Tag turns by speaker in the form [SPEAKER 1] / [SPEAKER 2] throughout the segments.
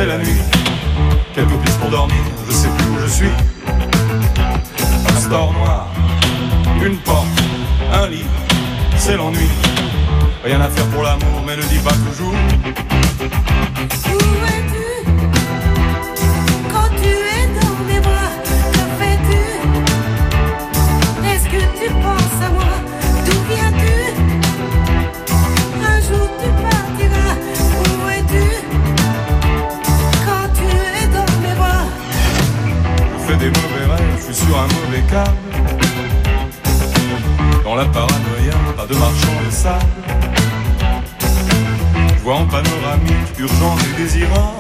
[SPEAKER 1] c'est la nuit. Quelques pistes pour dormir, je sais plus où je suis. Un store noir, une porte, un lit, c'est l'ennui. Rien à faire pour l'amour, mais ne dis pas toujours.
[SPEAKER 2] Où es-tu quand tu es dans mes bras? Que fais-tu? Est-ce que tu penses à moi? D'où viens-tu? Un jour tu partiras. Où es-tu quand tu es dans mes bras?
[SPEAKER 1] Je fais des mauvais rêves, je suis sur un mauvais câble. Dans la paranoïa, pas de marchand de sable. Je vois en panoramique, urgent et désirant,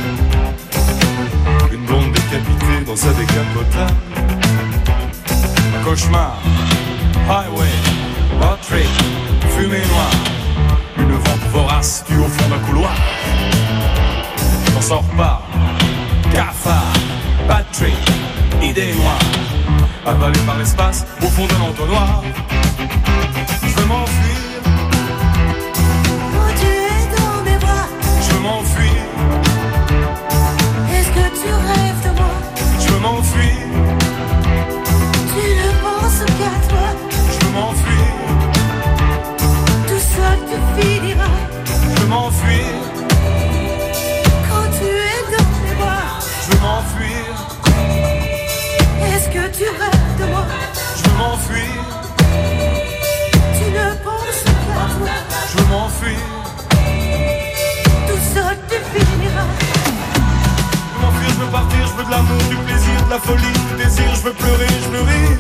[SPEAKER 1] une blonde décapitée dans sa décapotable. Un cauchemar, highway, road trip, fumée noire. Une vente vorace tue au fond d'un couloir. J'en sors pas, cafard, bad trip, idée noire. Avalé par l'espace, au fond d'un entonnoir. Je veux m'enfuir.
[SPEAKER 2] Quand tu es dans mes bras,
[SPEAKER 1] Je veux m'enfuir.
[SPEAKER 2] est-ce que tu rêves de moi?
[SPEAKER 1] Je veux m'enfuir.
[SPEAKER 2] Tu ne penses qu'à toi.
[SPEAKER 1] Je veux m'enfuir.
[SPEAKER 2] Tout seul tu finiras.
[SPEAKER 1] Je veux m'enfuir.
[SPEAKER 2] Quand tu es dans mes bras,
[SPEAKER 1] Je veux m'enfuir.
[SPEAKER 2] est-ce que tu rêves de moi?
[SPEAKER 1] Je veux m'enfuir.
[SPEAKER 2] Tu ne penses qu'à toi.
[SPEAKER 1] Je veux m'enfuir.
[SPEAKER 2] Tout seul tu finiras.
[SPEAKER 1] Je veux m'enfuir, je veux partir, je veux de l'amour, du plaisir, de la folie, du désir. Je veux pleurer, je veux rire.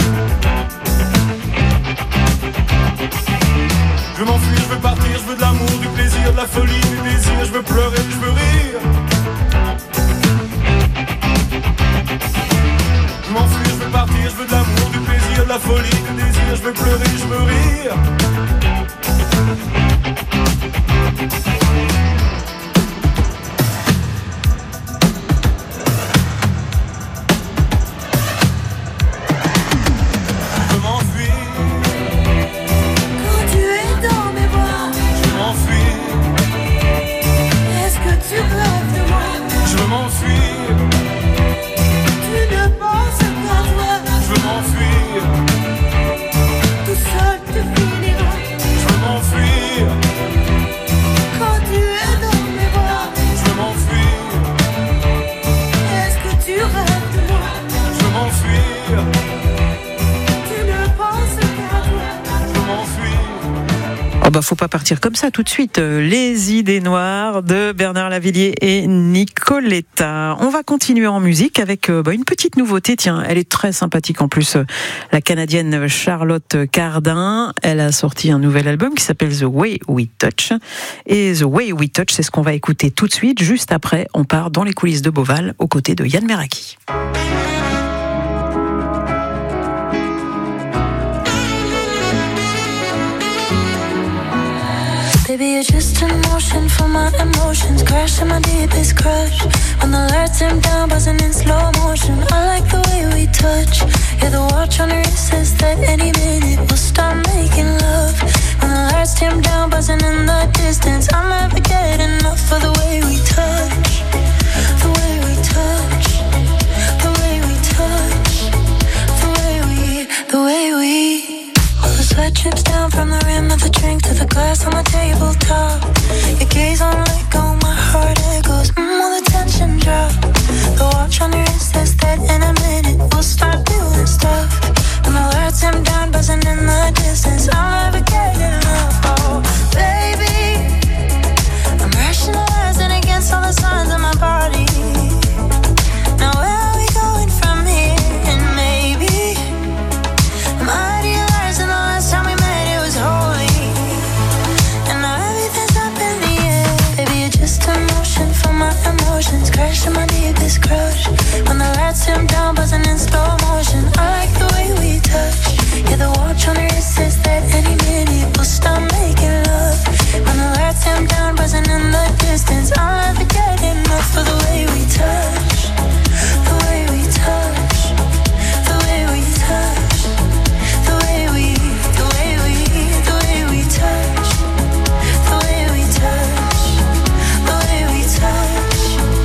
[SPEAKER 1] Je veux m'enfuir, je veux partir, je veux de l'amour, du plaisir, de la folie, du désir. Je veux pleurer, je veux rire. Je m'enfuis, je veux partir, je veux de l'amour, du plaisir, de la folie, du désir. Je veux pleurer, je veux rire. Je veux m'enfuir,
[SPEAKER 2] Quand tu es dans mes bras,
[SPEAKER 1] je veux m'enfuir,
[SPEAKER 2] est-ce que tu rêves de moi?
[SPEAKER 1] je veux m'enfuir,
[SPEAKER 2] Tu ne penses qu'à toi.
[SPEAKER 1] je veux m'enfuir,
[SPEAKER 2] Tout seul tu finiras.
[SPEAKER 1] je veux m'enfuir,
[SPEAKER 2] Quand tu es dans mes bras,
[SPEAKER 1] je veux m'enfuir,
[SPEAKER 2] est-ce que tu rêves de moi?
[SPEAKER 1] je veux m'enfuir,
[SPEAKER 2] Tu ne penses qu'à toi.
[SPEAKER 1] je veux m'enfuir.
[SPEAKER 3] Oh bah faut pas partir comme ça tout de suite. Les idées noires de Bernard Lavilliers et Nicoletta. On va continuer en musique avec une petite nouveauté. Tiens, elle est très sympathique en plus. La Canadienne Charlotte Cardin. Elle a sorti un nouvel album qui s'appelle The Way We Touch. Et The Way We Touch, c'est ce qu'on va écouter tout de suite. Juste après, on part dans les coulisses de Beauval aux côtés de Yann Meraki.
[SPEAKER 4] Baby, you're just in motion for my emotions. Crashing my deepest crush. When the lights dim down, buzzing in slow motion. I like the way we touch. Yeah, the watch on your wrist says that any minute we'll start making love. When the lights dim down, buzzing in the distance. I'll never get enough of the way we touch. The way we touch. The way we touch. The way we. All the sweat drips down from the rim of the drink to the glass on the tabletop. Your gaze on let go, my heart echoes. All the tension drop. The watch on your wrist says that in a minute we'll start doing stuff. And the lights dim down, buzzing in the distance. I'll never get enough. Oh, baby, I'm rationalizing against all the signs of my body. Now where are we going from here? And maybe I'm idealizing the last time we met, it was holy. And now everything's up in the air. Baby, you're just emotion for my emotions. Crashing my deepest crush. When the lights dim down, buzzing in slow motion. I like the way we touch. Yeah, the watch on your wrist says that any minute we'll start making love. When the lights dim down, buzzing in the distance. I'll never get enough of the way we touch. The way we touch. The way we touch. The way we touch. The way we touch. The way we touch.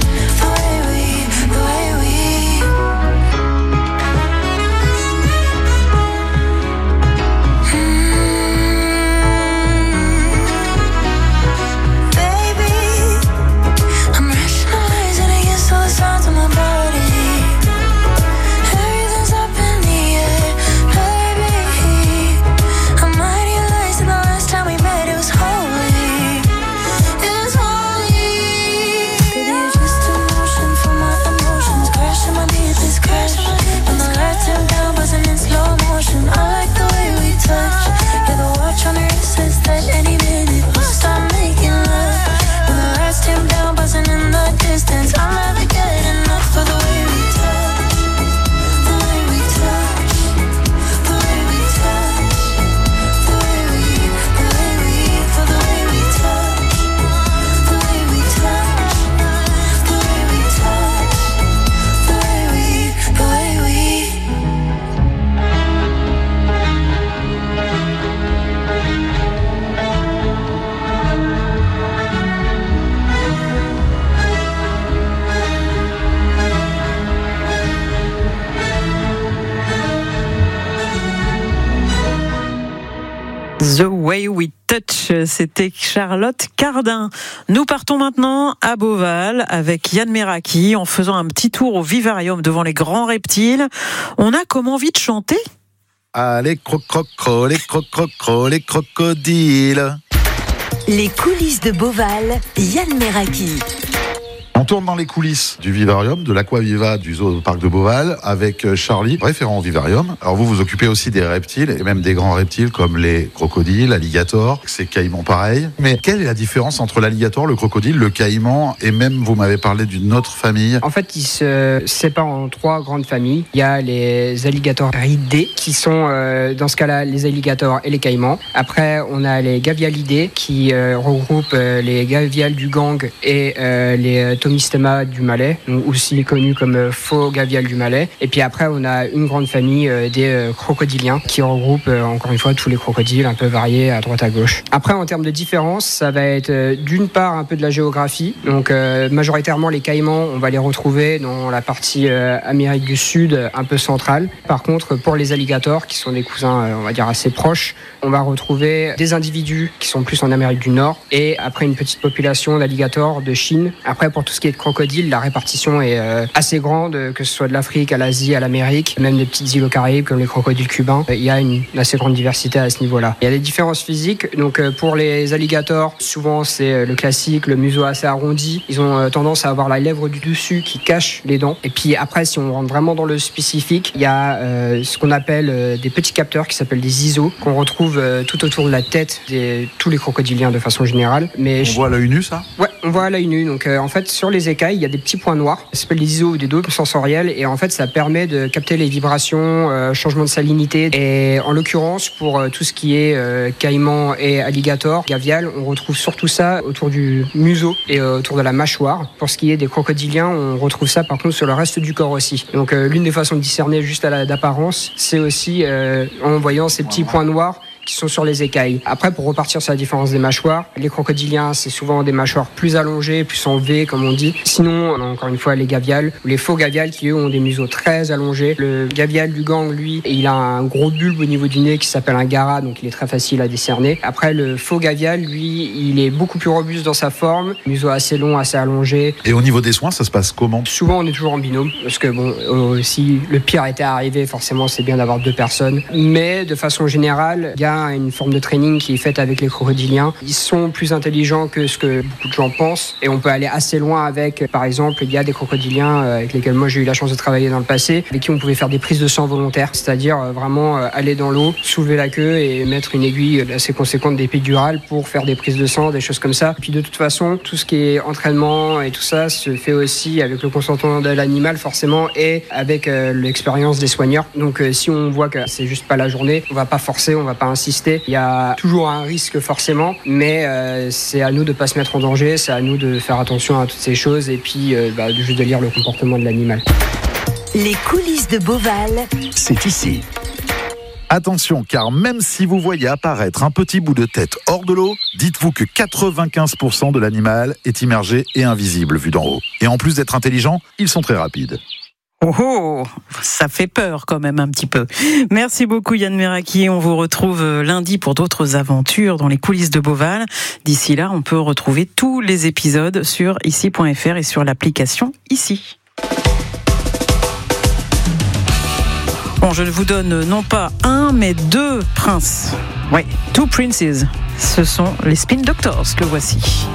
[SPEAKER 3] Way We Touch, c'était Charlotte Cardin. Nous partons maintenant à Beauval avec Yann Meraki en faisant un petit tour au vivarium devant les grands reptiles. On a comme envie de chanter ?
[SPEAKER 5] Ah, les croc-croc-croc, les croc-croc-croc, les crocodiles.
[SPEAKER 6] Les coulisses de Beauval, Yann Meraki.
[SPEAKER 5] On tourne dans les coulisses du vivarium, de l'Aquaviva du Zoo-Parc de Beauval, avec Charlie, référent au vivarium. Alors vous occupez aussi des reptiles, et même des grands reptiles comme les crocodiles, alligators, ces caïmans pareils. Mais quelle est la différence entre l'alligator, le crocodile, le caïman, et même vous m'avez parlé d'une autre famille ?
[SPEAKER 7] En fait, ils se séparent en 3 grandes familles. Il y a les alligatoridae, qui sont dans ce cas-là les alligators et les caïmans. Après, on a les gavialidés, qui regroupent les gaviales du gang et les Tomistema du Malais, aussi connu comme faux gavial du Malais. Et puis après, on a une grande famille des crocodiliens qui regroupe encore une fois tous les crocodiles un peu variés à droite à gauche. Après, en termes de différence, ça va être d'une part un peu de la géographie. Donc majoritairement les caïmans, on va les retrouver dans la partie Amérique du Sud, un peu centrale. Par contre, pour les alligators, qui sont des cousins on va dire assez proches, on va retrouver des individus qui sont plus en Amérique du Nord et après une petite population d'alligators de Chine. Après, pour tout ce qui est de crocodiles, la répartition est assez grande, que ce soit de l'Afrique à l'Asie, à l'Amérique, même des petites îles aux Caraïbes comme les crocodiles cubains. Il y a une assez grande diversité à ce niveau-là. Il y a des différences physiques. Donc pour les alligators, souvent c'est le classique, le museau assez arrondi. Ils ont tendance à avoir la lèvre du dessus qui cache les dents. Et puis après, si on rentre vraiment dans le spécifique, il y a ce qu'on appelle des petits capteurs qui s'appellent des ISO, qu'on retrouve tout autour de la tête de tous les crocodiliens de façon générale. Mais
[SPEAKER 5] on voit à l'œil nu ça ?
[SPEAKER 7] Ouais, on voit à l'œil nu. Donc en fait, sur les écailles, il y a des petits points noirs. Ça s'appelle des ISO ou des dômes sensoriels. Et en fait, ça permet de capter les vibrations, changement de salinité. Et en l'occurrence, pour tout ce qui est caïman et alligator, gavial, on retrouve surtout ça autour du museau et autour de la mâchoire. Pour ce qui est des crocodiliens, on retrouve ça par contre sur le reste du corps aussi. Donc l'une des façons de discerner juste d'apparence, c'est aussi en voyant ces petits points noirs qui sont sur les écailles. Après, pour repartir sur la différence des mâchoires, les crocodiliens, c'est souvent des mâchoires plus allongées, plus en V, comme on dit. Sinon, on a encore une fois les gaviales, ou les faux gaviales qui, eux, ont des museaux très allongés. Le gavial du gang, lui, il a un gros bulbe au niveau du nez qui s'appelle un gara, donc il est très facile à décerner. Après, le faux gavial, lui, il est beaucoup plus robuste dans sa forme, museau assez long, assez allongé.
[SPEAKER 5] Et au niveau des soins, ça se passe comment ?
[SPEAKER 7] Souvent, on est toujours en binôme, parce que bon, si le pire était arrivé, forcément, c'est bien d'avoir 2 personnes. Mais de façon générale, il y a une forme de training qui est faite avec les crocodiliens. Ils sont plus intelligents que ce que beaucoup de gens pensent et on peut aller assez loin avec, par exemple, il y a des crocodiliens avec lesquels moi j'ai eu la chance de travailler dans le passé, avec qui on pouvait faire des prises de sang volontaires, c'est-à-dire vraiment aller dans l'eau, soulever la queue et mettre une aiguille assez conséquente d'épidurale pour faire des prises de sang, des choses comme ça. Puis de toute façon, tout ce qui est entraînement et tout ça se fait aussi avec le consentement de l'animal forcément et avec l'expérience des soigneurs. Donc si on voit que c'est juste pas la journée, on va pas forcer, on va pas insister. Il y a toujours un risque forcément, mais c'est à nous de ne pas se mettre en danger, c'est à nous de faire attention à toutes ces choses et puis juste de lire le comportement de l'animal.
[SPEAKER 6] Les coulisses de Beauval,
[SPEAKER 5] c'est ici. Attention, car même si vous voyez apparaître un petit bout de tête hors de l'eau, dites-vous que 95% de l'animal est immergé et invisible vu d'en haut. Et en plus d'être intelligents, ils sont très rapides.
[SPEAKER 3] Oh, ça fait peur quand même un petit peu. Merci beaucoup Yann Meraki. On vous retrouve lundi pour d'autres aventures dans les coulisses de Beauval. D'ici là, on peut retrouver tous les épisodes sur ici.fr et sur l'application Ici. Bon, je vous donne non pas 1, mais 2 princes. Oui, 2 princes. Ce sont les Spin Doctors que voici.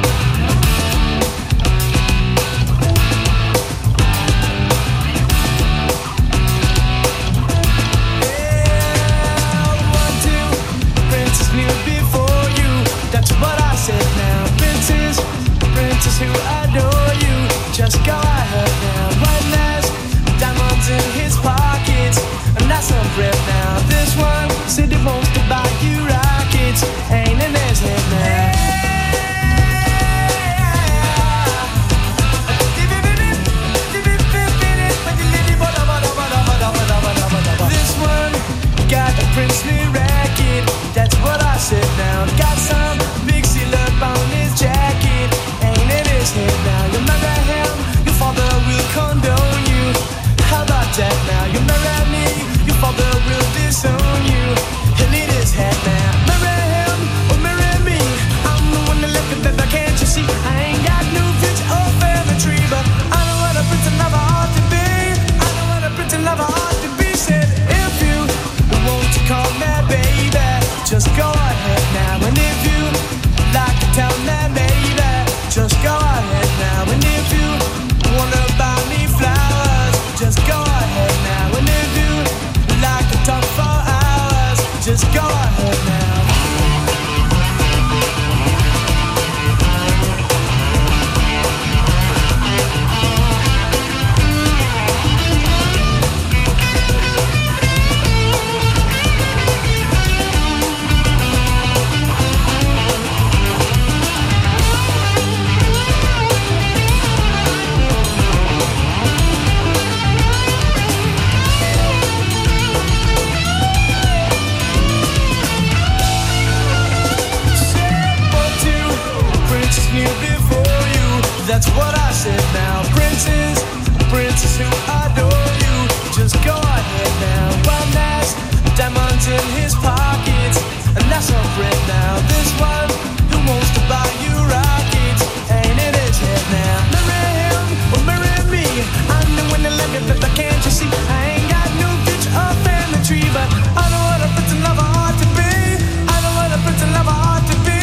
[SPEAKER 8] Who adore you, just go ahead now. One last diamonds in his pockets, and that's a breath now. This one said he wants to buy you rockets, ain't in his head now. That's what I said now. Princess who adore you, just go ahead now. One has diamonds in his pockets, and that's a friend now. This one who wants to buy you rockets ain't in his head now. Marry him or marry me, I'm the one that let me, but can't you see? I ain't got no picture or family tree, but I know what a prince and lover ought to be. I know what a prince and lover ought to be.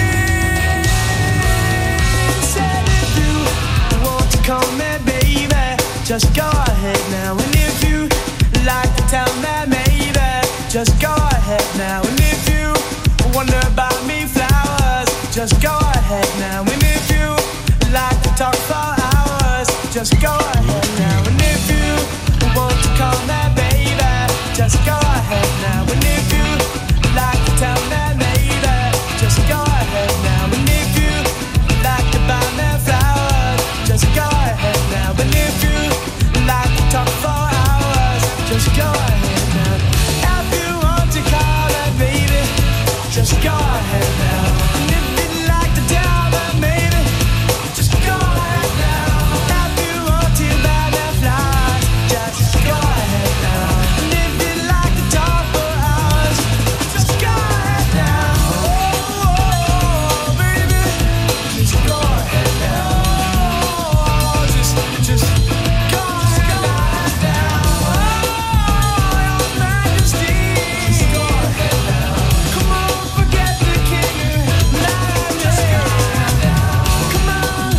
[SPEAKER 8] Said if you want to come in, baby, just go ahead now. And if you like to tell me, maybe, just go ahead now. And if you wonder about me flowers, just go ahead now. And if you like to talk for hours, just go ahead now. And if you want to call me baby, just go ahead now. And if you like to tell me maybe, just go ahead now. And if you like to buy me flowers, just go ahead now. And if you like to talk for hours, just go ahead now. If you want to call me baby, just go ahead now. And if you like to tell me maybe, just go ahead now. If you want to buy me flowers, just go ahead now. And if you like to talk for hours, just go ahead now. Oh, baby, just go ahead now. Just go ahead now. Oh, your Majesty, just go ahead now. Come on, forget the king. Just go ahead now. Come on,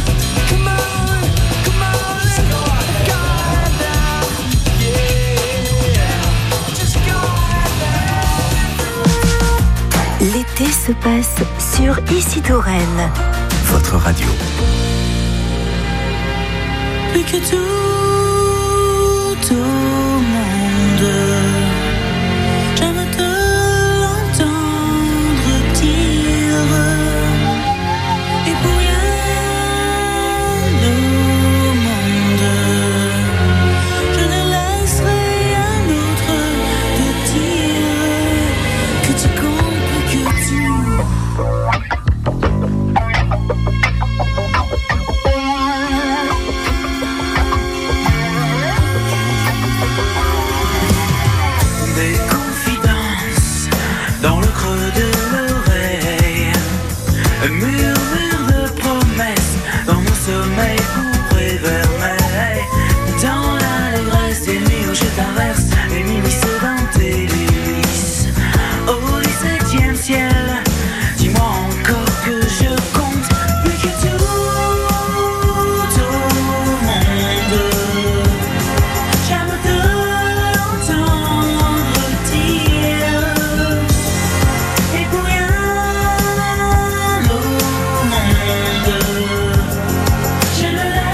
[SPEAKER 8] let's go ahead now. Yeah, just go ahead now.
[SPEAKER 6] L'été se passe sur Ici Touraine.
[SPEAKER 9] Votre radio.
[SPEAKER 4] Plus que tout au monde, j'aime te l'entendre dire. Et pour rien au monde, je ne laisserai un autre te dire que tu comptes, que tu je ne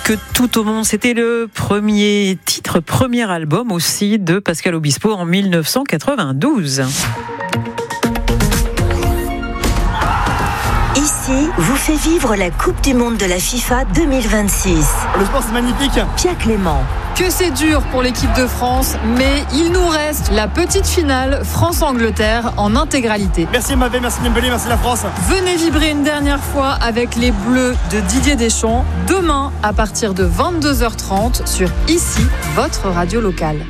[SPEAKER 3] que tout au monde. C'était le premier titre, premier album aussi de Pascal Obispo en 1992.
[SPEAKER 6] Ici, vous fait vivre la Coupe du Monde de la FIFA 2026.
[SPEAKER 9] Le sport, c'est magnifique.
[SPEAKER 6] Pierre Clément.
[SPEAKER 10] Que c'est dur pour l'équipe de France, mais il nous reste la petite finale France-Angleterre en intégralité.
[SPEAKER 9] Merci Mbappé, merci Dembélé, merci la France.
[SPEAKER 10] Venez vibrer une dernière fois avec les Bleus de Didier Deschamps, demain à partir de 22h30 sur Ici, votre radio locale.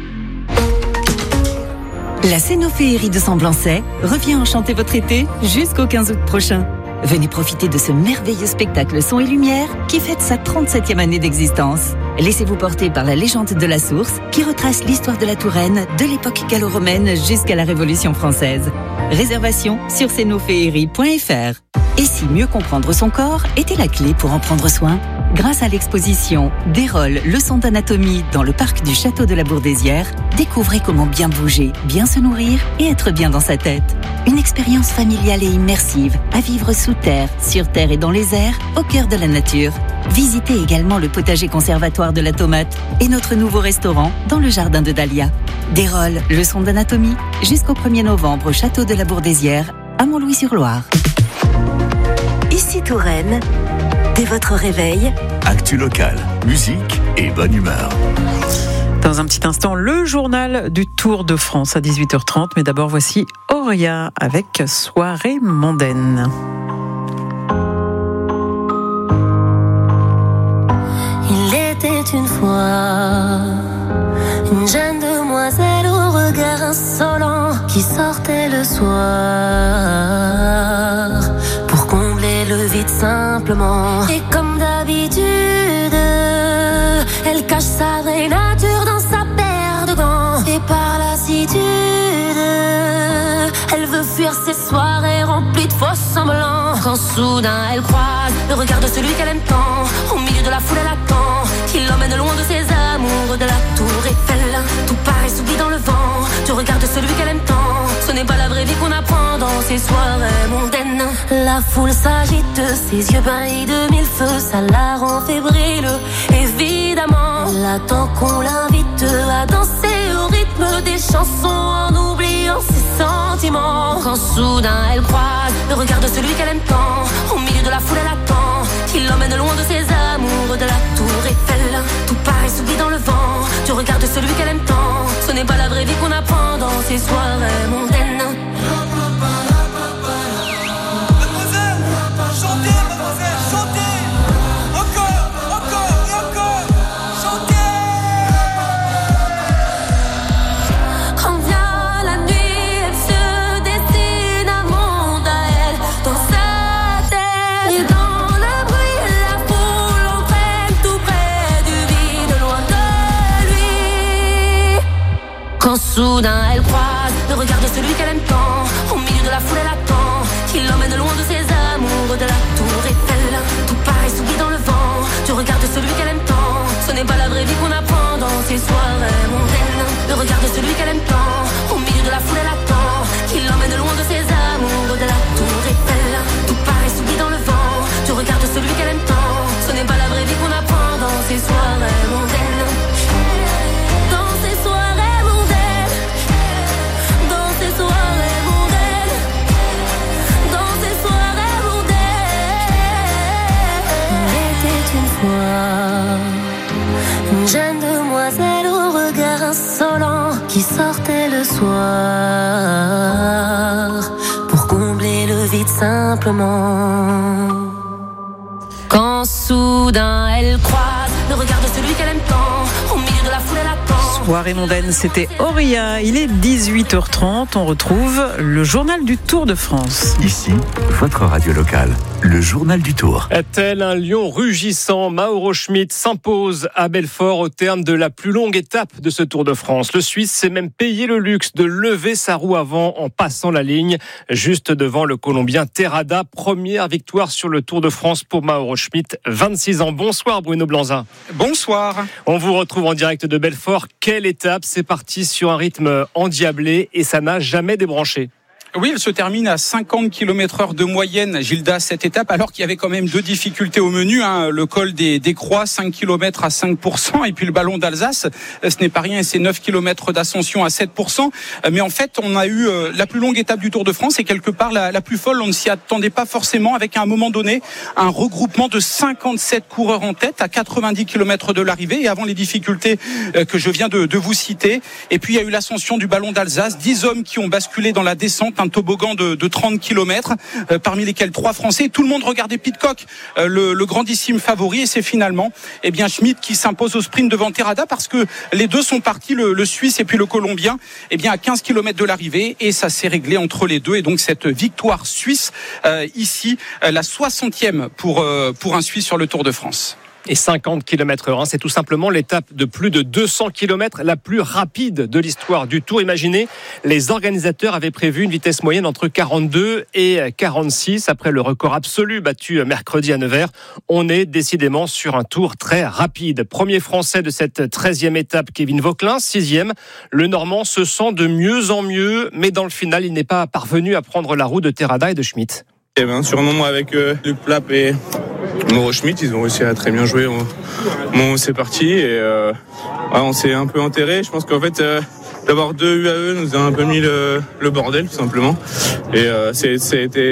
[SPEAKER 11] La Cénophéerie de Semblançay revient enchanter votre été jusqu'au 15 août prochain. Venez profiter de ce merveilleux spectacle son et lumière qui fête sa 37e année d'existence. Laissez-vous porter par la légende de la source qui retrace l'histoire de la Touraine de l'époque gallo-romaine jusqu'à la Révolution française. Réservation sur cénophéerie.fr. Et si mieux comprendre son corps était la clé pour en prendre soin ? Grâce à l'exposition Desrolles, leçons d'anatomie dans le parc du Château de la Bourdesière, découvrez comment bien bouger, bien se nourrir et être bien dans sa tête. Une expérience familiale et immersive à vivre sous terre, sur terre et dans les airs, au cœur de la nature. Visitez également le potager conservatoire de la tomate et notre nouveau restaurant dans le jardin de Dahlia. Desrolles, leçons d'anatomie, jusqu'au 1er novembre au Château de la Bourdesière, à Montlouis-sur-Loire.
[SPEAKER 6] Ici Touraine, dès votre réveil,
[SPEAKER 12] actu local, musique et bonne humeur.
[SPEAKER 3] Dans un petit instant, le journal du Tour de France à 18h30. Mais d'abord, voici Auria avec Soirée mondaine.
[SPEAKER 4] Il était une fois une jeune demoiselle au regard insolent qui sortait le soir pour combler le vide simplement. Et comme d'habitude, elle cache sa vraie nature dans sa paire de gants. Et par lassitude, elle veut fuir ses soirées remplies de faux semblants. Quand soudain elle croise le regard de celui qu'elle aime tant, au milieu de la foule elle attend qu'il l'emmène loin de ses amours, de la tour Eiffel. Tout paraît s'oublie dans le vent du regard de celui qu'elle aime tant. Ce n'est pas la vraie vie qu'on apprend dans ces soirées mondaines. La foule s'agite, ses yeux brillent de mille feux, ça la rend fébrile. Évidemment, elle attend qu'on l'invite à danser au rythme des chansons en oubliant ses sentiments. Quand soudain elle croise le regard de celui qu'elle aime tant, au milieu de la foule elle attend qu'il l'emmène loin de ses amours, de la tour Eiffel. Tout paraît s'oublie dans le vent du regard de celui qu'elle aime tant. Ce n'est pas la vraie vie qu'on apprend dans ces soirées mondaines.
[SPEAKER 8] Mademoiselle, chantez, mademoiselle, chantez. Encore, encore et encore. Chantez.
[SPEAKER 4] Quand vient la nuit, elle se dessine un monde à elle dans sa tête. Et dans le bruit, la foule entraîne tout près du vide, loin de lui. Quand soudain elle croise le regard de celui qu'elle aime tant, au milieu de la foule elle attend qu'il l'emmène loin de ses amours, de la tour Eiffel. Tout paraît s'oublie dans le vent du regard de celui qu'elle aime tant. Ce n'est pas la vraie vie qu'on apprend dans ces soirées mondaines. Le regard de celui qu'elle aime tant, au milieu de la foule elle attend qu'il l'emmène loin de ses amours, de la tour Eiffel. Tout paraît s'oublie dans le vent du regard de celui qu'elle aime tant. Ce n'est pas la vraie vie qu'on apprend dans ces soirées mondaines. Dans ces soirées mondaines, dans ces soirées mondaines, dans ces soirées mondaines. Il était une fois une jeune demoiselle au regard insolent qui sortait le soir pour combler le vide simplement. Quand soudain elle croise le regard de celui qu'elle aime tant, au milieu de la foule elle attend.
[SPEAKER 3] Soirée mondaine, c'était Auria. Il est 18h30. On retrouve le journal du Tour de France.
[SPEAKER 12] Ici, votre radio locale, le journal du Tour.
[SPEAKER 13] Tel un lion rugissant, Mauro Schmid s'impose à Belfort au terme de la plus longue étape de ce Tour de France. Le Suisse s'est même payé le luxe de lever sa roue avant en passant la ligne, juste devant le Colombien Terrada. Première victoire sur le Tour de France pour Mauro Schmid, 26 ans. Bonsoir Bruno Blanzin.
[SPEAKER 14] Bonsoir.
[SPEAKER 13] On vous retrouve en direct de Belfort. Quelle étape, c'est parti sur un rythme endiablé et ça n'a jamais débranché.
[SPEAKER 14] Oui, elle se termine à 50 km/h de moyenne, Gilda, cette étape, alors qu'il y avait quand même 2 difficultés au menu. Le col des Croix, 5 km à 5%, et puis le ballon d'Alsace, ce n'est pas rien, c'est 9 km d'ascension à 7%. Mais en fait, on a eu la plus longue étape du Tour de France et quelque part la plus folle. On ne s'y attendait pas forcément, avec à un moment donné un regroupement de 57 coureurs en tête à 90 km de l'arrivée et avant les difficultés que je viens de vous citer. Et puis il y a eu l'ascension du ballon d'Alsace, 10 hommes qui ont basculé dans la descente, un toboggan de 30 km, parmi lesquels 3 Français. Tout le monde regardait Pidcock, le grandissime favori, et c'est finalement Schmitt qui s'impose au sprint devant Terrada, parce que les deux sont partis, le Suisse et puis le Colombien, à 15 km de l'arrivée, et ça s'est réglé entre les deux. Et donc cette victoire suisse, ici, la 60e pour un Suisse sur le Tour de France.
[SPEAKER 13] Et 50 km/h, c'est tout simplement l'étape de plus de 200 km la plus rapide de l'histoire du Tour. Imaginez, les organisateurs avaient prévu une vitesse moyenne entre 42 et 46 après le record absolu battu mercredi à Nevers. On est décidément sur un Tour très rapide. Premier Français de cette 13e étape, Kevin Vauquelin, 6e. Le Normand se sent de mieux en mieux, mais dans le final, il n'est pas parvenu à prendre la roue de Terrada et de Schmitt.
[SPEAKER 15] Il y avait un surnom avec Luc Plapp et Mauro Schmitt, ils ont réussi à très bien jouer. C'est parti et on s'est un peu enterré. Je pense qu'en fait, d'avoir 2 UAE nous a un peu mis le bordel, tout simplement. Et ça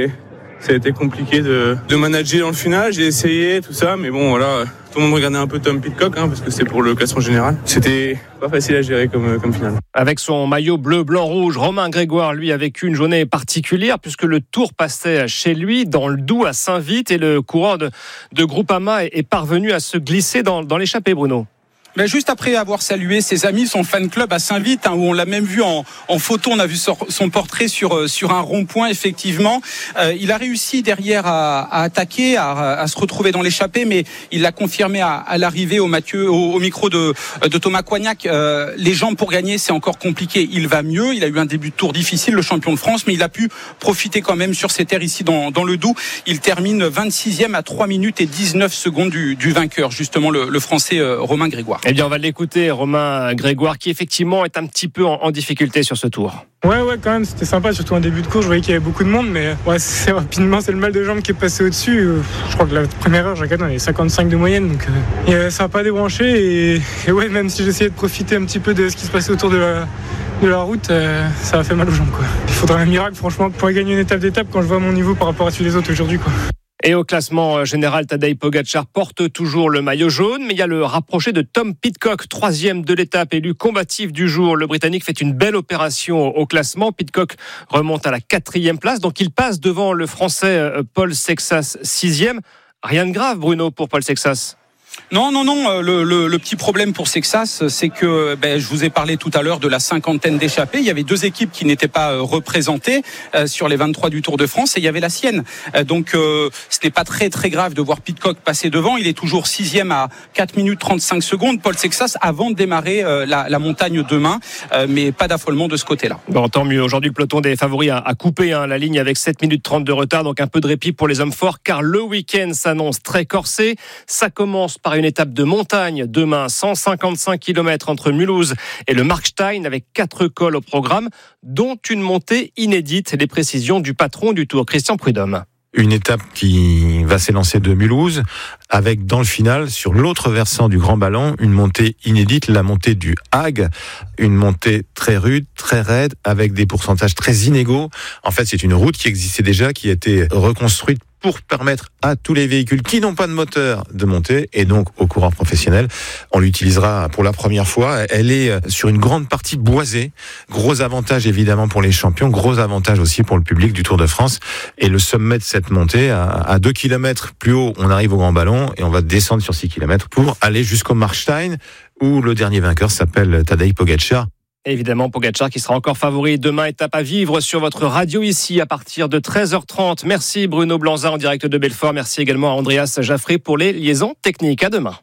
[SPEAKER 15] a été compliqué de manager dans le final. J'ai essayé tout ça, mais bon, voilà. Tout le monde regardait un peu Tom Pidcock, parce que c'est pour le classement général. C'était pas facile à gérer comme finale.
[SPEAKER 13] Avec son maillot bleu, blanc, rouge, Romain Grégoire, lui, a vécu une journée particulière puisque le Tour passait chez lui, dans le Doubs, à Saint-Vith, et le coureur de Groupama est parvenu à se glisser dans l'échappée, Bruno.
[SPEAKER 14] Mais juste après avoir salué ses amis, son fan club à Saint-Vith, où on l'a même vu en photo, on a vu son portrait sur un rond-point, effectivement. Il a réussi derrière à attaquer, à se retrouver dans l'échappée, mais il l'a confirmé à l'arrivée au micro de Thomas Coignac. Les jambes pour gagner, c'est encore compliqué. Il va mieux, il a eu un début de Tour difficile, le champion de France, mais il a pu profiter quand même sur ses terres ici dans le Doubs. Il termine 26e à 3 minutes et 19 secondes du vainqueur, justement le Français Romain Grégoire.
[SPEAKER 13] Eh bien, on va l'écouter, Romain Grégoire, qui effectivement est un petit peu en difficulté sur ce Tour.
[SPEAKER 16] Ouais, quand même, c'était sympa, surtout en début de course. Je voyais qu'il y avait beaucoup de monde, mais c'est rapidement, c'est le mal de jambes qui est passé au-dessus. Je crois que la première heure, j'ai regardé, on avait 55 de moyenne, donc ça n'a pas débranché. Et ouais, même si j'essayais de profiter un petit peu de ce qui se passait autour de la route, ça a fait mal aux jambes, quoi. Il faudrait un miracle, franchement, pour gagner une étape d'étape quand je vois mon niveau par rapport à celui des autres aujourd'hui, quoi.
[SPEAKER 13] Et au classement général, Tadej Pogačar porte toujours le maillot jaune, mais il y a le rapproché de Tom Pidcock, 3e de l'étape, élu combatif du jour. Le Britannique fait une belle opération au classement. Pidcock remonte à la 4e place, donc il passe devant le Français Paul Sexas, 6e. Rien de grave, Bruno, pour Paul Sexas.
[SPEAKER 14] Non. Le petit problème pour Sexas, c'est que je vous ai parlé tout à l'heure de la 50aine d'échappées. Il y avait 2 équipes qui n'étaient pas représentées sur les 23 du Tour de France, et il y avait la sienne. Donc ce n'est pas très très grave de voir Pidcock passer devant. Il est toujours 6e à 4 minutes 35 secondes. Paul Sexas avant de démarrer la montagne demain, mais pas d'affolement de ce côté-là.
[SPEAKER 13] Bon, tant mieux. Aujourd'hui, le peloton des favoris a coupé la ligne avec 7 minutes 30 de retard, donc un peu de répit pour les hommes forts, car le week-end s'annonce très corsé. Ça commence par une étape de montagne demain, 155 km entre Mulhouse et le Markstein, avec 4 cols au programme, dont une montée inédite. Les précisions du patron du Tour, Christian Prudhomme.
[SPEAKER 17] Une étape qui va s'élancer de Mulhouse, avec dans le final, sur l'autre versant du Grand Ballon, une montée inédite, la montée du Hag, une montée très rude, très raide, avec des pourcentages très inégaux. En fait, c'est une route qui existait déjà, qui a été reconstruite pour permettre à tous les véhicules qui n'ont pas de moteur de monter, et donc aux coureurs professionnels. On l'utilisera pour la première fois. Elle est sur une grande partie boisée. Gros avantage évidemment pour les champions, gros avantage aussi pour le public du Tour de France. Et le sommet de cette montée, à 2 km plus haut, on arrive au Grand Ballon et on va descendre sur 6 km pour aller jusqu'au Markstein, où le dernier vainqueur s'appelle Tadej Pogačar.
[SPEAKER 13] Évidemment, Pogačar qui sera encore favori. Demain, étape à vivre sur votre radio ici à partir de 13h30. Merci Bruno Blanza en direct de Belfort. Merci également à Andreas Jaffré pour les liaisons techniques. À demain.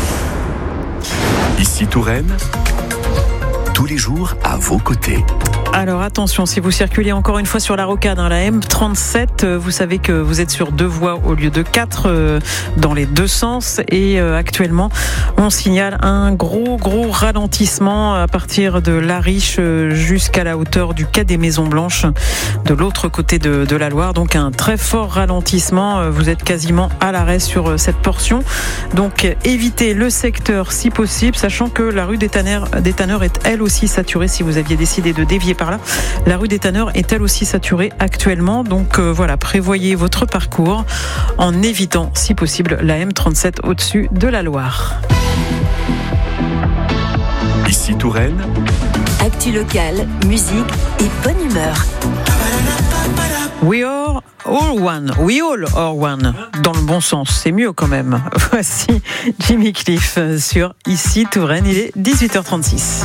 [SPEAKER 12] Ici Touraine, tous les jours à vos côtés.
[SPEAKER 3] Alors attention, si vous circulez encore une fois sur la rocade, la M37, vous savez que vous êtes sur 2 voies au lieu de 4 dans les 2 sens. Et actuellement, on signale un gros ralentissement à partir de La Riche jusqu'à la hauteur du quai des Maisons Blanches, de l'autre côté de la Loire. Donc un très fort ralentissement. Vous êtes quasiment à l'arrêt sur cette portion. Donc évitez le secteur si possible, sachant que la rue des Tanneurs est elle aussi saturée. Si vous aviez décidé de dévier par là, la rue des Tanneurs est elle aussi saturée actuellement. Donc voilà, prévoyez votre parcours en évitant si possible la M37 au-dessus de la Loire.
[SPEAKER 12] Ici Touraine.
[SPEAKER 6] Actu locale, musique et bonne humeur.
[SPEAKER 3] We all are one. Dans le bon sens, c'est mieux quand même. Voici Jimmy Cliff sur Ici Touraine, il est 18h36.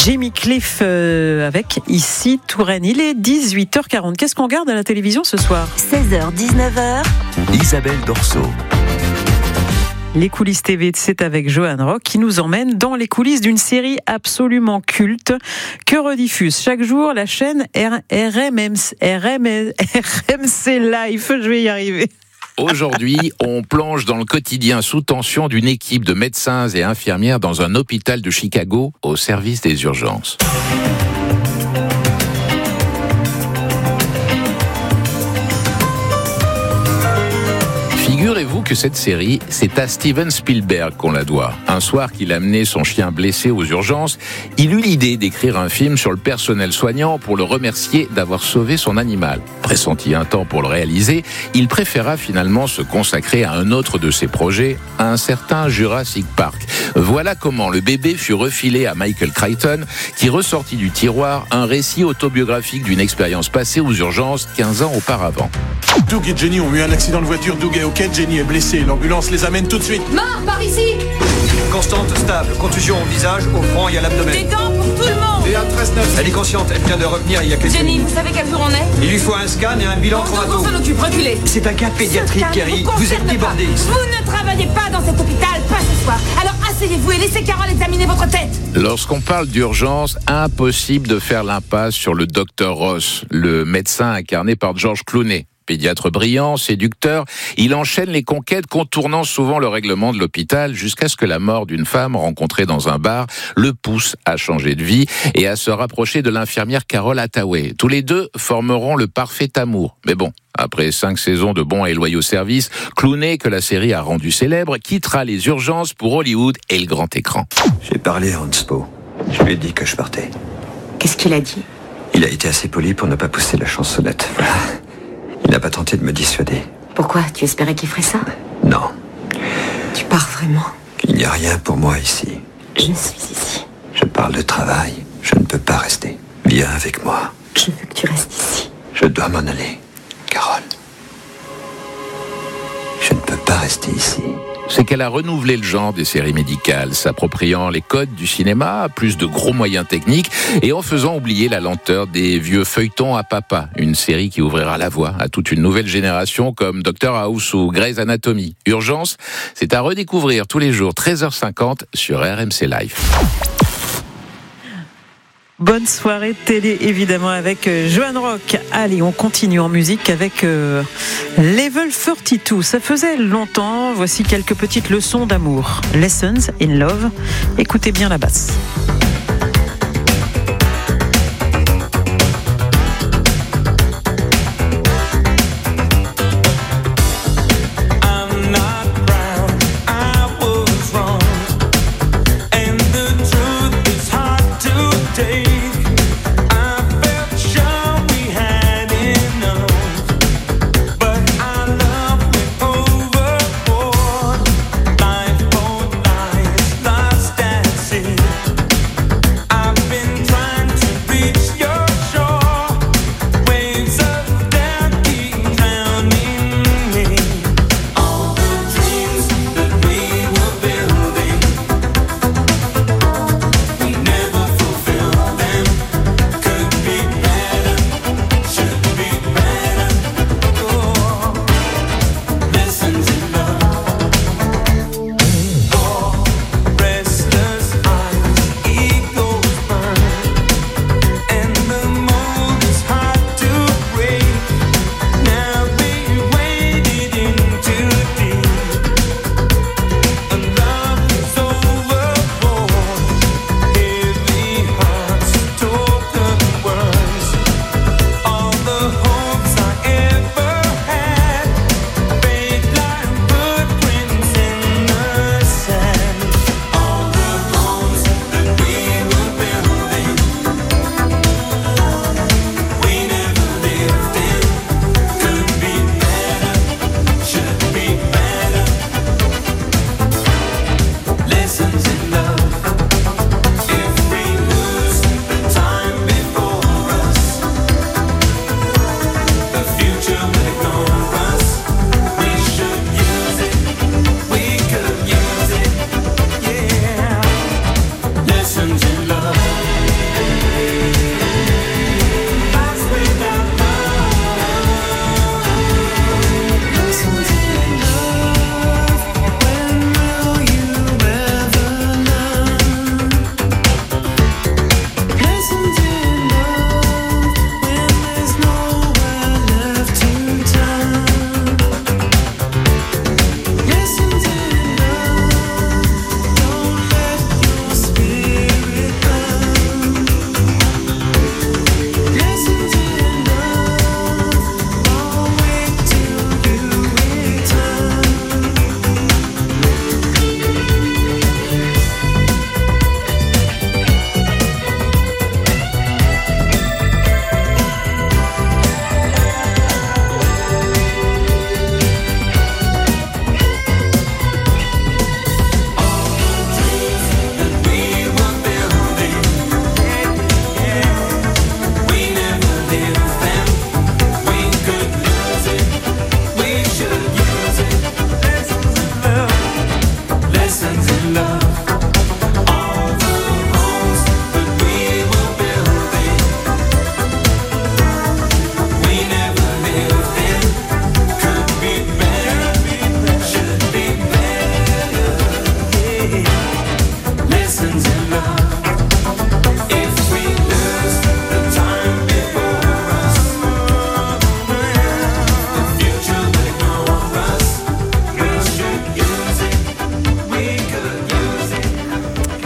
[SPEAKER 3] Jimmy Cliff avec Ici Touraine. Il est 18h40. Qu'est-ce qu'on regarde à la télévision ce soir ?
[SPEAKER 6] 16h, 19h.
[SPEAKER 12] Isabelle Dorso.
[SPEAKER 3] Les coulisses TV, c'est avec Johan Rock qui nous emmène dans les coulisses d'une série absolument culte que rediffuse chaque jour la chaîne RMC Live. Je vais y arriver.
[SPEAKER 18] Aujourd'hui, on plonge dans le quotidien sous tension d'une équipe de médecins et infirmières dans un hôpital de Chicago au service des urgences. Figurez-vous que cette série, c'est à Steven Spielberg qu'on la doit. Un soir qu'il amenait son chien blessé aux urgences, il eut l'idée d'écrire un film sur le personnel soignant pour le remercier d'avoir sauvé son animal. Pressenti un temps pour le réaliser, il préféra finalement se consacrer à un autre de ses projets, à un certain Jurassic Park. Voilà comment le bébé fut refilé à Michael Crichton, qui ressortit du tiroir un récit autobiographique d'une expérience passée aux urgences 15 ans auparavant.
[SPEAKER 19] Doug et Jenny ont eu un accident de voiture. Doug est ok, Jenny est blessée. L'ambulance les amène tout de suite.
[SPEAKER 20] Mort, par ici.
[SPEAKER 21] Constante, stable. Contusion au visage, au front et à l'abdomen.
[SPEAKER 20] Des dents pour tout le monde.
[SPEAKER 21] Et à 13-9. Elle est consciente, elle vient de revenir il y a quelques
[SPEAKER 20] Jenny,
[SPEAKER 21] minutes.
[SPEAKER 20] vous savez quel jour on est ?
[SPEAKER 21] Il lui faut un scan et un bilan traumato.
[SPEAKER 20] On s'en occupe, reculez.
[SPEAKER 21] C'est un cas pédiatrique, Kerry. Vous êtes débordé ici.
[SPEAKER 20] Vous ne travaillez pas dans cet hôpital, pas ce soir. Alors asseyez-vous et laissez Carole examiner votre tête.
[SPEAKER 18] Lorsqu'on parle d'urgence, impossible de faire l'impasse sur le Dr Ross, le médecin incarné par George Clooney. Pédiatre brillant, séducteur, il enchaîne les conquêtes contournant souvent le règlement de l'hôpital jusqu'à ce que la mort d'une femme rencontrée dans un bar le pousse à changer de vie et à se rapprocher de l'infirmière Carole Hathaway. Tous les deux formeront le parfait amour. Mais bon, après 5 saisons de bons et loyaux services, Clooney, que la série a rendu célèbre, quittera les urgences pour Hollywood et le grand écran.
[SPEAKER 21] J'ai parlé à Hanspo. Je lui ai dit que je partais.
[SPEAKER 22] Qu'est-ce qu'il a dit ?
[SPEAKER 21] Il a été assez poli pour ne pas pousser la chansonnette. Voilà. Il n'a pas tenté de me dissuader.
[SPEAKER 22] Pourquoi ? Tu espérais qu'il ferait ça ?
[SPEAKER 21] Non.
[SPEAKER 22] Tu pars vraiment ?
[SPEAKER 21] Il n'y a rien pour moi ici.
[SPEAKER 22] Je suis ici.
[SPEAKER 21] Je parle de travail. Je ne peux pas rester. Viens avec moi.
[SPEAKER 22] Je veux que tu restes ici.
[SPEAKER 21] Je dois m'en aller. Carole. Je ne peux pas rester ici.
[SPEAKER 18] C'est qu'elle a renouvelé le genre des séries médicales, s'appropriant les codes du cinéma, plus de gros moyens techniques, et en faisant oublier la lenteur des vieux feuilletons à papa, une série qui ouvrira la voie à toute une nouvelle génération comme Dr House ou Grey's Anatomy. Urgence, c'est à redécouvrir tous les jours 13h50 sur RMC Live.
[SPEAKER 3] Bonne soirée télé, évidemment, avec Johan Rock. Allez, on continue en musique avec Level 32. Ça faisait longtemps. Voici quelques petites leçons d'amour. Lessons in Love. Écoutez bien la basse.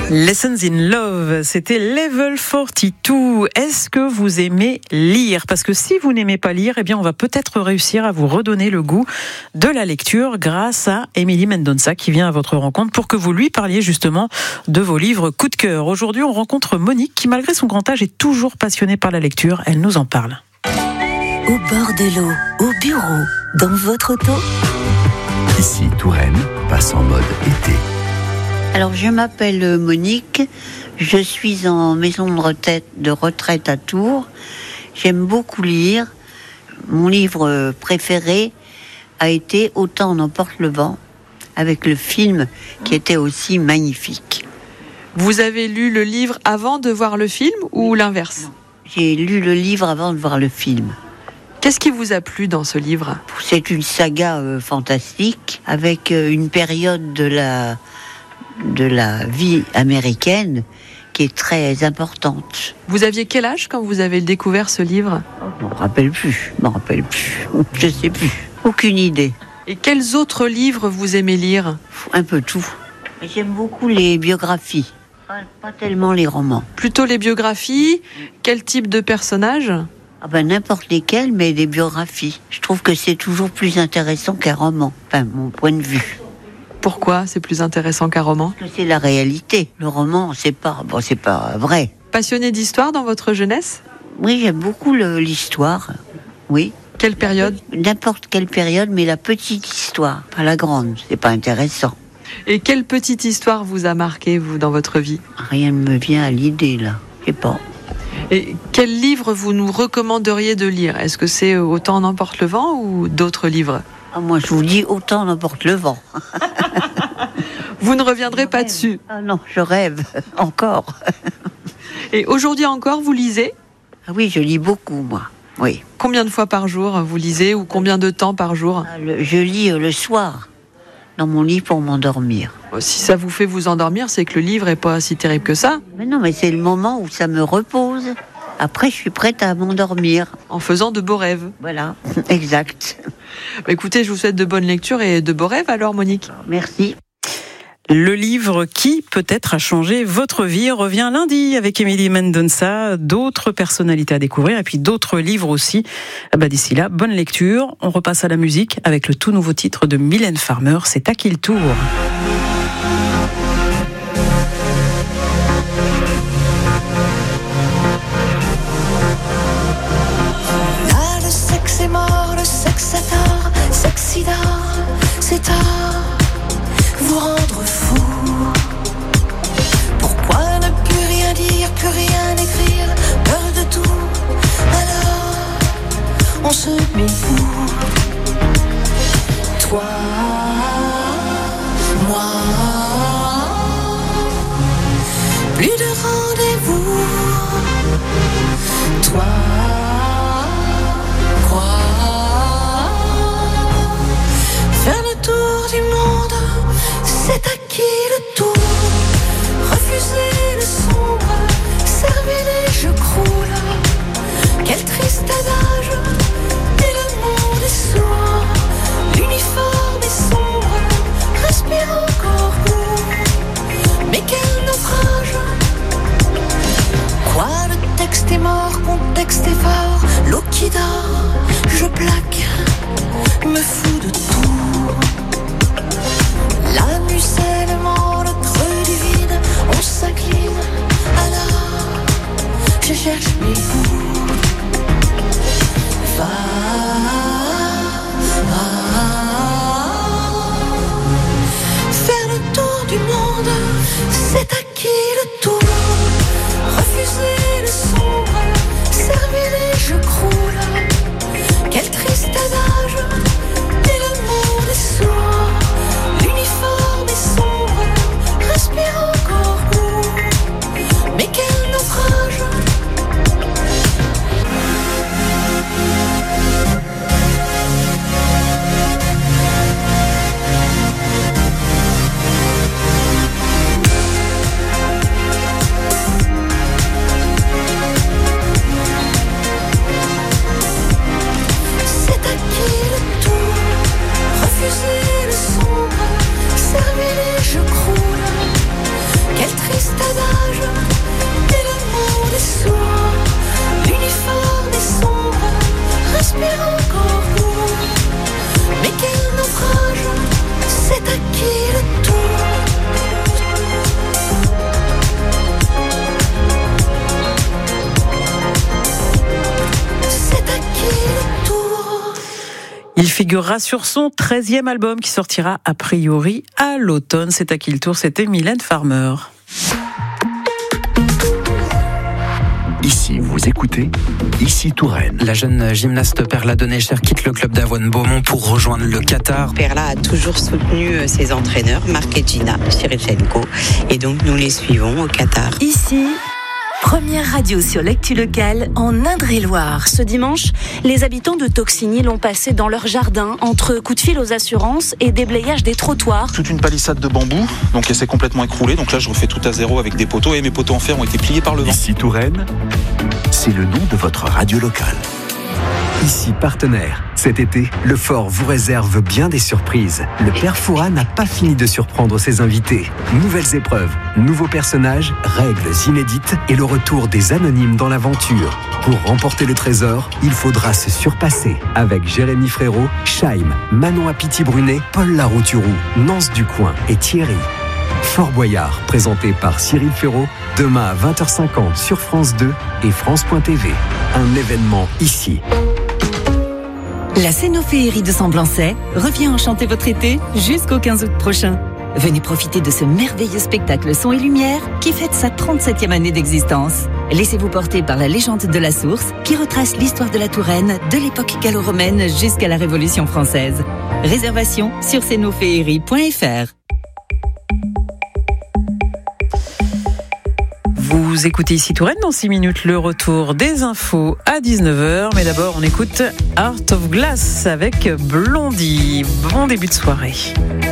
[SPEAKER 3] Lessons in Love, c'était Level 42. Est-ce que vous aimez lire ? Parce que si vous n'aimez pas lire, eh bien on va peut-être réussir à vous redonner le goût de la lecture grâce à Émilie Mendonça qui vient à votre rencontre pour que vous lui parliez justement de vos livres coup de cœur. Aujourd'hui, on rencontre Monique qui, malgré son grand âge, est toujours passionnée par la lecture. Elle nous en parle.
[SPEAKER 6] Au bord de l'eau, au bureau, dans votre auto.
[SPEAKER 12] Ici, Touraine passe en mode été.
[SPEAKER 1] Alors, je m'appelle Monique, je suis en maison de retraite à Tours. J'aime beaucoup lire. Mon livre préféré a été Autant en emporte le vent, avec le film qui était aussi magnifique.
[SPEAKER 10] Vous avez lu le livre avant de voir le film ou l'inverse ?
[SPEAKER 1] J'ai lu le livre avant de voir le film.
[SPEAKER 10] Qu'est-ce qui vous a plu dans ce livre ?
[SPEAKER 1] C'est une saga fantastique, avec une période de la vie américaine qui est très importante.
[SPEAKER 10] Vous aviez quel âge quand vous avez découvert ce livre ?
[SPEAKER 1] Je m'en rappelle plus. Je sais plus. Aucune idée.
[SPEAKER 10] Et quels autres livres vous aimez lire ?
[SPEAKER 1] Un peu tout. J'aime beaucoup les biographies, pas tellement les romans.
[SPEAKER 10] Plutôt les biographies ? Quel type de personnages ?
[SPEAKER 1] N'importe lesquels, mais des biographies. Je trouve que c'est toujours plus intéressant qu'un roman. Enfin, mon point de vue.
[SPEAKER 10] Pourquoi c'est plus intéressant qu'un roman ?
[SPEAKER 1] Parce que c'est la réalité. Le roman, c'est pas vrai.
[SPEAKER 10] Passionné d'histoire dans votre jeunesse ?
[SPEAKER 1] Oui, j'aime beaucoup l'histoire. Oui.
[SPEAKER 10] Quelle période ?
[SPEAKER 1] N'importe quelle période, mais la petite histoire, pas la grande. C'est pas intéressant.
[SPEAKER 10] Et quelle petite histoire vous a marqué, vous, dans votre vie ?
[SPEAKER 1] Rien ne me vient à l'idée, là. Je sais pas.
[SPEAKER 10] Et quel livre vous nous recommanderiez de lire ? Est-ce que c'est Autant en emporte le vent ou d'autres livres ?
[SPEAKER 1] Moi, je vous dis Autant en emporte le vent.
[SPEAKER 10] Vous ne reviendrez pas dessus ?
[SPEAKER 1] Non, je rêve encore.
[SPEAKER 10] Et aujourd'hui encore, vous lisez ?
[SPEAKER 1] Oui, je lis beaucoup, moi. Oui.
[SPEAKER 10] Combien de fois par jour vous lisez ou combien de temps par jour ?
[SPEAKER 1] Je lis le soir, dans mon lit pour m'endormir.
[SPEAKER 10] Si ça vous fait vous endormir, c'est que le livre n'est pas si terrible que ça.
[SPEAKER 1] Mais non, mais c'est le moment où ça me repose. Après, je suis prête à m'endormir.
[SPEAKER 10] En faisant de beaux rêves.
[SPEAKER 1] Voilà, exact.
[SPEAKER 10] Écoutez, je vous souhaite de bonnes lectures et de beaux rêves alors, Monique.
[SPEAKER 1] Merci.
[SPEAKER 3] Le livre qui peut-être a changé votre vie revient lundi avec Émilie Mendonça, d'autres personnalités à découvrir et puis d'autres livres aussi. D'ici là, bonne lecture. On repasse à la musique avec le tout nouveau titre de Mylène Farmer, c'est À qui le tour ?
[SPEAKER 4] Là, le sexe est mort, le sexe a tort, sexida, c'est tard. Vous rendre fou. Pourquoi ne plus rien dire, plus rien écrire, peur de tout. Alors, on se met où ? Toi, moi, plus de rendez-vous. Toi, crois, faire le tour du monde. C'est à qui le tour ? Refuser le sombre, cerveler je croule. Quel triste adage, et le monde est sourd. L'uniforme est sombre, respire encore où. Mais quel naufrage ! Quoi, le texte est mort, contexte est fort. L'eau qui dort, je plaque, me fous de tout. L'amusellement, le creux du vide, on s'incline. Alors, je cherche mes bouts. Va, faire le tour du monde, c'est à qui le tour ? Refuser le sombre, cerveler je croule. Quel triste adage, et le monde est sourd. L'uniforme est sombre, respire encore où. Mais quel naufrage !
[SPEAKER 3] Il figurera sur son 13e album qui sortira a priori à l'automne. C'est à qui le tour? C'était Mylène Farmer.
[SPEAKER 12] Ici, vous écoutez Ici Touraine.
[SPEAKER 2] La jeune gymnaste Perla Donnecher quitte le club d'Avoine Beaumont pour rejoindre le Qatar.
[SPEAKER 7] Perla a toujours soutenu ses entraîneurs, Marc et Gina Chirichenko, et donc nous les suivons au Qatar.
[SPEAKER 6] Ici, première radio sur l'actu locale en Indre-et-Loire. Ce dimanche, les habitants de Toxigny l'ont passé dans leur jardin entre coups de fil aux assurances et déblayage des trottoirs.
[SPEAKER 23] Toute une palissade de bambou, donc elle s'est complètement écroulée. Donc là, je refais tout à zéro avec des poteaux et mes poteaux en fer ont été pliés par le vent.
[SPEAKER 12] Ici Touraine, c'est le nom de votre radio locale.
[SPEAKER 24] Ici partenaire. Cet été, le Fort vous réserve bien des surprises. Le Père Fouras n'a pas fini de surprendre ses invités. Nouvelles épreuves, nouveaux personnages, règles inédites et le retour des anonymes dans l'aventure. Pour remporter le trésor, il faudra se surpasser. Avec Jérémy Frérot, Chaim, Manon Apiti-Brunet, Paul Larouturou, Nance Ducoing et Thierry. Fort Boyard, présenté par Cyril Ferraud, demain à 20h50 sur France 2 et France.tv. Un événement ici.
[SPEAKER 11] La Cénophéerie de Semblançay revient enchanter votre été jusqu'au 15 août prochain. Venez profiter de ce merveilleux spectacle son et lumière qui fête sa 37e année d'existence. Laissez-vous porter par la légende de la source qui retrace l'histoire de la Touraine de l'époque gallo-romaine jusqu'à la Révolution française. Réservation sur cénophéerie.fr.
[SPEAKER 3] Vous écoutez Ici Touraine, dans 6 minutes, le retour des infos à 19h. Mais d'abord, on écoute Heart of Glass avec Blondie. Bon début de soirée.